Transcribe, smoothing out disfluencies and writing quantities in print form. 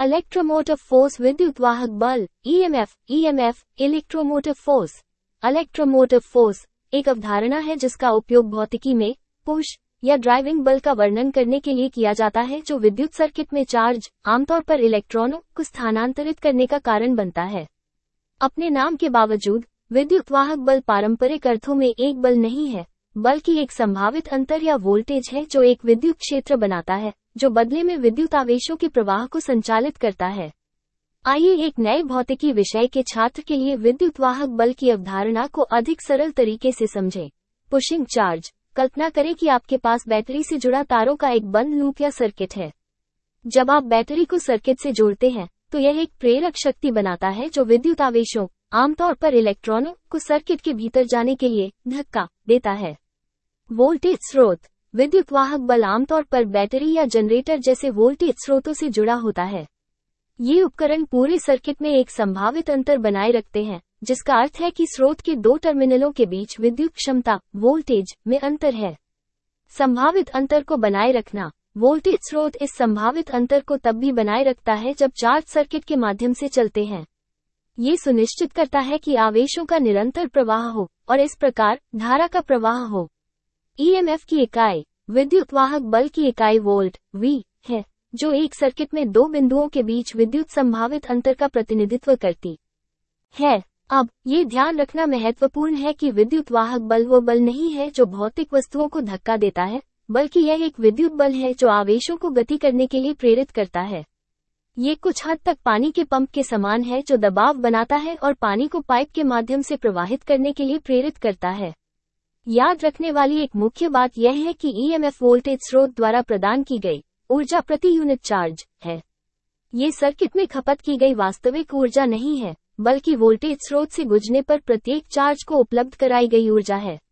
Electromotive force विद्युत वाहक बल, EMF, electromotive force. Electromotive force एक अवधारणा है जिसका उपयोग भौतिकी में पुश या ड्राइविंग बल का वर्णन करने के लिए किया जाता है जो विद्युत सर्किट में चार्ज, आमतौर पर इलेक्ट्रॉनों को स्थानांतरित करने का कारण बनता है। अपने नाम के बावजूद विद्युत वाहक बल पारंपरिक अर्थों में एक बल नहीं है, बल्कि एक संभावित अंतर या वोल्टेज है जो एक विद्युत क्षेत्र बनाता है, जो बदले में विद्युत आवेशों के प्रवाह को संचालित करता है। आइए एक नए भौतिकी विषय के छात्र के लिए विद्युत वाहक बल की अवधारणा को अधिक सरल तरीके से समझें। Pushing charge. कल्पना करें कि आपके पास बैटरी से जुड़ा तारों का एक बंद लूप या सर्किट है। जब आप बैटरी को सर्किट से जोड़ते हैं, तो यह एक प्रेरक शक्ति बनाता है जो विद्युत आवेशों, आमतौर पर इलेक्ट्रॉनों को सर्किट के भीतर जाने के लिए धक्का देता है। वोल्टेज स्रोत। विद्युत वाहक बल आमतौर पर बैटरी या जनरेटर जैसे वोल्टेज स्रोतों से जुड़ा होता है। ये उपकरण पूरे सर्किट में एक संभावित अंतर बनाए रखते हैं, जिसका अर्थ है कि स्रोत के दो टर्मिनलों के बीच विद्युत क्षमता, वोल्टेज में अंतर है। संभावित अंतर को बनाए रखना। वोल्टेज स्रोत इस संभावित अंतर को तब भी बनाए रखता है जब चार्ज सर्किट के माध्यम से चलते हैं। ये सुनिश्चित करता है कि आवेशों का निरंतर प्रवाह हो और इस प्रकार धारा का प्रवाह हो। ईएमएफ की इकाई। विद्युत वाहक बल की इकाई वोल्ट, वी, है, जो एक सर्किट में दो बिंदुओं के बीच विद्युत संभावित अंतर का प्रतिनिधित्व करती है। अब ये ध्यान रखना महत्वपूर्ण है कि विद्युत वाहक बल वो बल नहीं है जो भौतिक वस्तुओं को धक्का देता है, बल्कि यह एक विद्युत बल है जो आवेशों को गति करने के लिए प्रेरित करता है। ये कुछ हद तक पानी के पंप के समान है जो दबाव बनाता है और पानी को पाइप के माध्यम से प्रवाहित करने के लिए प्रेरित करता है। याद रखने वाली एक मुख्य बात यह है कि ईएमएफ वोल्टेज स्रोत द्वारा प्रदान की गई ऊर्जा प्रति यूनिट चार्ज है। ये सर्किट में खपत की गई वास्तविक ऊर्जा नहीं है, बल्कि वोल्टेज स्रोत से गुजरने पर प्रत्येक चार्ज को उपलब्ध कराई गई ऊर्जा है।